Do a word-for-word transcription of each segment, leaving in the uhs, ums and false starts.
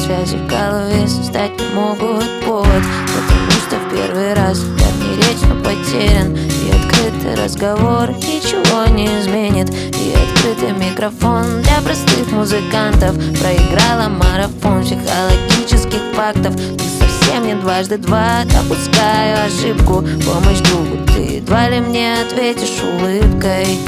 связи в голове создать не могут повод, потому что в первый раз я не речно потерян. И открытый разговор ничего не изменит, и открытый микрофон для простых музыкантов проиграла марафон психологических фактов. Ты совсем не дважды два, допускаю ошибку, помощь другу ты едва ли мне ответишь улыбкой.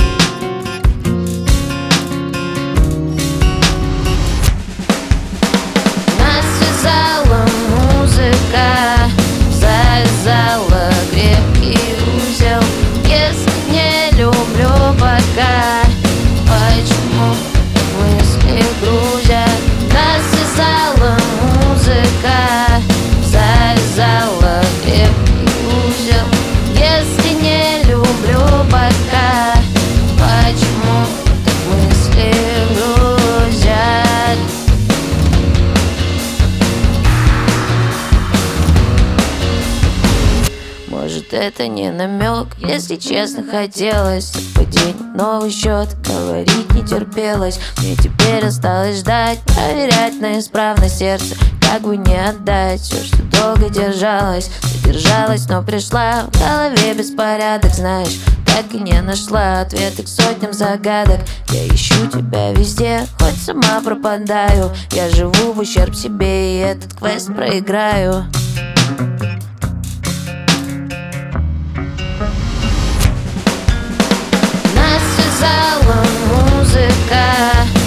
Нас связала музыка, завязала крепкий узел. Если не люблю пока, почему мысли грузят? Нас связала музыка, завязала крепкий узел. Если не люблю пока, почему так мысли грузят? Может, это не намек, если честно, хотелось совпадений, новый счет, говорить не терпелось. Мне теперь осталось ждать, проверять на исправность сердце, как бы не отдать все, что долго держалось. Задержалась, но пришла, в голове беспорядок, знаешь, так и не нашла ответы к сотням загадок. Я ищу тебя везде, хоть сама пропадаю. Я живу в ущерб себе, и этот квест проиграю. Нас связала музыка,